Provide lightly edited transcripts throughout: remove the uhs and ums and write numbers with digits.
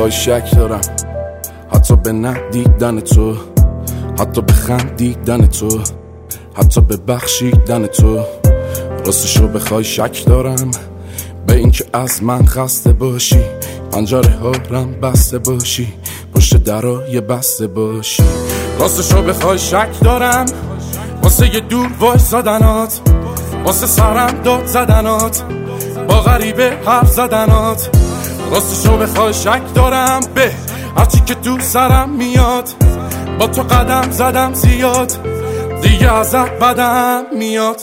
بخوای شک دارم، حتی به ندیدن تو، حتی به خندیدن تو، حتی به بخشیدن تو. راستشو بخوای شک دارم به این که از من خسته باشی، پنجره ها رم بسته باشی، پشت درای بسته باشی. راستشو بخوای شک دارم واسه یه دور وایسادنات، واسه سرم داد زدنات، با غریبه حرف زدنات. راستشو بخوای شک دارم به هرچی که تو سرم میاد، با تو قدم زدم زیاد، دیگه ازت بدم میاد.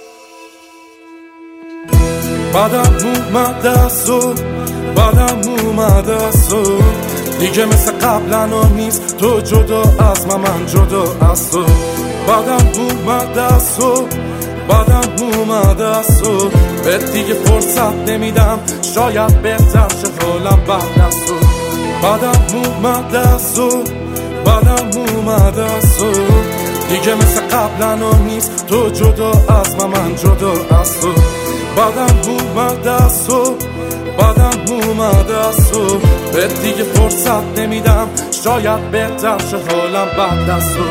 بدم اومده از تو، بدم اومده از تو، دیگه مثل قبلنا نیست تو جدا از من جدا از تو. بدم اومده از تو، بدم اومده از تو، به دیگه فرصت نمیدم، شاید بهتر شه حالم بعد از تو. بدم اومده از تو، بدم اومده از تو، دیگه مثل قبلنا نیست تو جدا از من جدا از تو. بدم اومده از تو، بدم اومده از تو، به دیگه فرصت نمیدم، شاید بهتر شه حالم بعد از تو.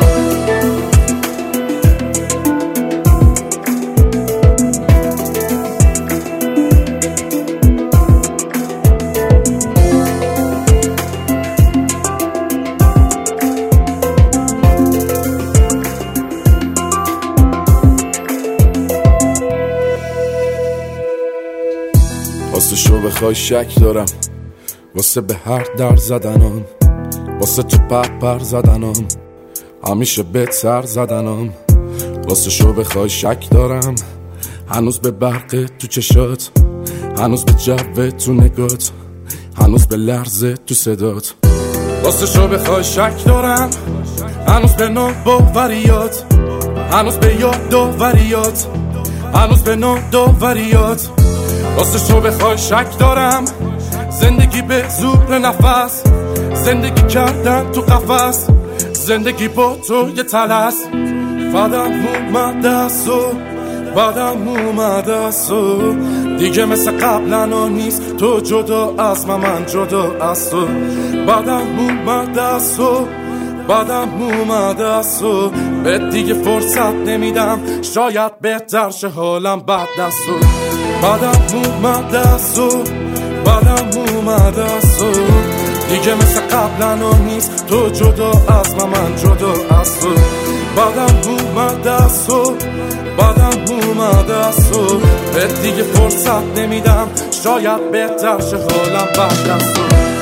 راستشو بخوای شک دارم واسه به هر در زدنم، واسه تو پر زدنم، همیشه بهت سر زدنم. راستشو بخوای شک دارم هنوز به برق تو چشات، هنوز به جو تو نگات، هنوز به لرزه تو صدات. راستشو بخوای شک دارم هنوز به ناباوریات، هنوز به یادآوریات، هنوز به ناداوریات. راستشو بخوای شک دارم زندگی به زور نفس، زندگی کردن تو قفس، زندگی با تو یه تلس. بدم اومده از تو، بدم اومده از تو، دیگه مثل قبلنا نیست تو جدا از من جدا از تو. بدم اومده از تو، بدم اومده از تو، به دیگه فرصت نمیدم، شاید بهتر شه حالم بعد از تو. بدم اومده از تو، بدم اومده از تو، دیگه مثل قبلنا نیست تو جدا از من جدا از تو. بدم اومده از تو، بدم اومده از تو، به دیگه فرصت نمیدم، شاید بهتر شه حالم بعد از تو.